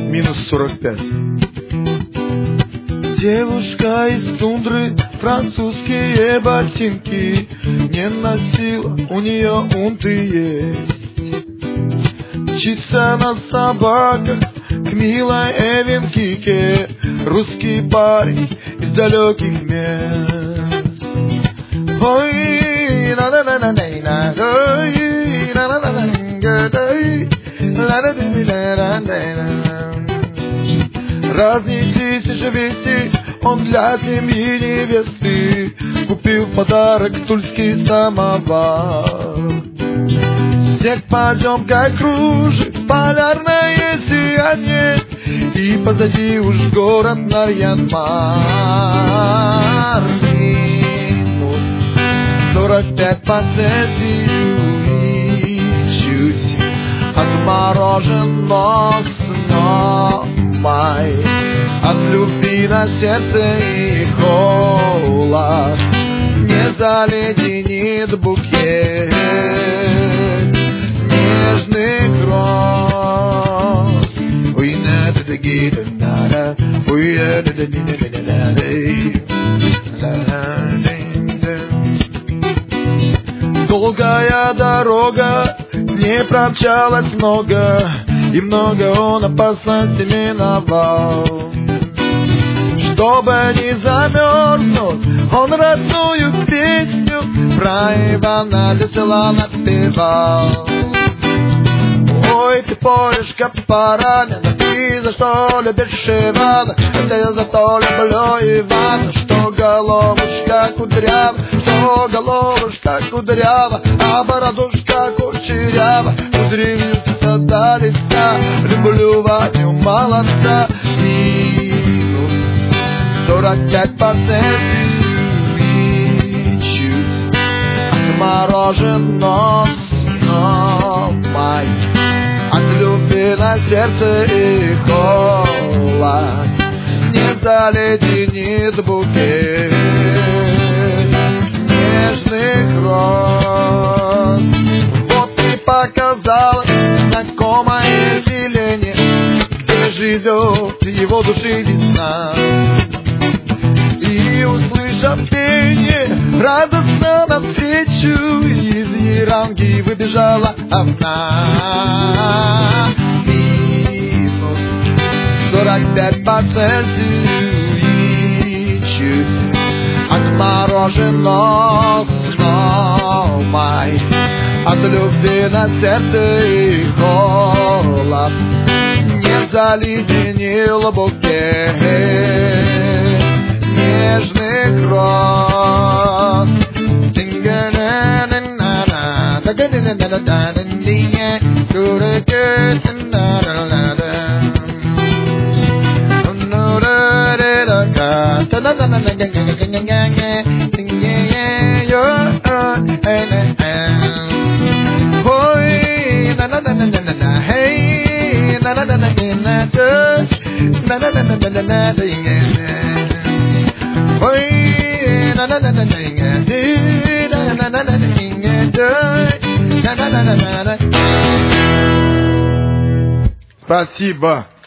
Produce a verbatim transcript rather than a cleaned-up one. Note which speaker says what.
Speaker 1: Минус сорок пять. Девушка из тундры, французские ботинки не носила, у нее унты есть. Мчится на собаках к милой Эвенкике, русский парень из далеких мест. Ой, на на на на на на, ой, на на на на на. Разнеслись же вести, он для семьи невесты купил в подарок тульский самовар. Снег пойдем как кружит полярное сияние, и позади уж город Нарьян-Мар. Минус сорок пять по Цельсию и чуть отморожен нос, но май от любви на сердце и холод не заледенит букет нежных роз. Ой, надо да гида надо, ой, надо да не надо. Долгая дорога, не промчалась много, и много он опасности миновал. Чтобы не замерзнуть, он родную песню про Ивана весело напевал. Ой, ты поешь, как поранена, ты за что любишь Ивана? Я за то люблю Ивана, что головушка кудрява, что головушка кудрява, а бородушка кучерява, кудрявится до лица. Люблю Ваню молодца. Минус сорок пять по Цельсию и чуть отморожен нос, но май от любви на сердце и холод не заледенит букет нежных роз. Вот и показалось знакомое селение, где живет его души весна. И, услышав пение, радостно навстречу из Яранги выбежала она. Минус сорок пять по Цельсию и чуть отморожен нос, но май от любви на сердце и холод не заледенил букет нежных роз. Спасибо.